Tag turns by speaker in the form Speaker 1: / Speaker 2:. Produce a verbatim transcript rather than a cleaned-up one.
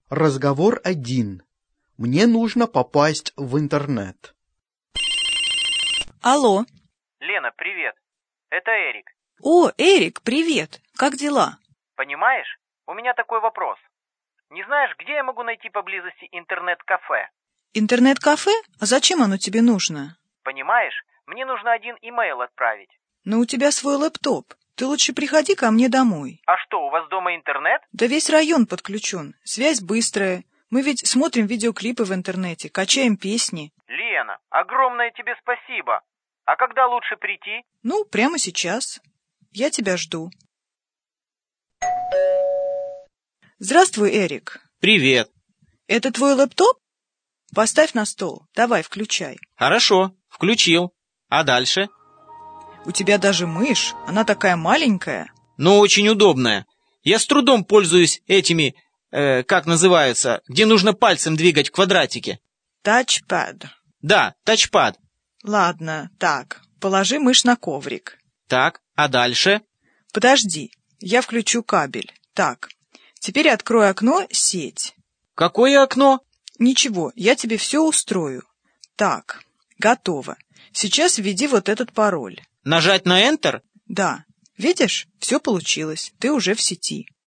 Speaker 1: Разговор один. Мне нужно попасть в интернет.
Speaker 2: Алло.
Speaker 3: Лена, привет. Это Эрик.
Speaker 2: О, Эрик, привет. Как дела?
Speaker 3: Понимаешь, у меня такой вопрос. Не знаешь, где я могу найти поблизости интернет-кафе?
Speaker 2: Интернет-кафе? А зачем оно тебе нужно?
Speaker 3: Понимаешь, мне нужно один имейл отправить.
Speaker 2: Но у тебя свой лэптоп. Ты лучше приходи ко мне домой.
Speaker 3: А что, у вас дома интернет?
Speaker 2: Да весь район подключен. Связь быстрая. Мы ведь смотрим видеоклипы в интернете, качаем песни.
Speaker 3: Лена, огромное тебе спасибо. А когда лучше прийти?
Speaker 2: Ну, прямо сейчас. Я тебя жду. Здравствуй, Эрик.
Speaker 4: Привет.
Speaker 2: Это твой лэптоп? Поставь на стол. Давай, включай.
Speaker 4: Хорошо, включил. А дальше?
Speaker 2: У тебя даже мышь. Она такая маленькая.
Speaker 4: Но очень удобная. Я с трудом пользуюсь этими, э, как называются, где нужно пальцем двигать квадратики.
Speaker 2: Тачпад.
Speaker 4: Да, тачпад.
Speaker 2: Ладно, так. Положи мышь на коврик.
Speaker 4: Так, а дальше?
Speaker 2: Подожди, я включу кабель. Так, теперь открой окно «Сеть».
Speaker 4: Какое окно?
Speaker 2: Ничего, я тебе все устрою. Так, готово. Сейчас введи вот этот пароль.
Speaker 4: Нажать на Enter?
Speaker 2: Да, видишь, все получилось, ты уже в сети.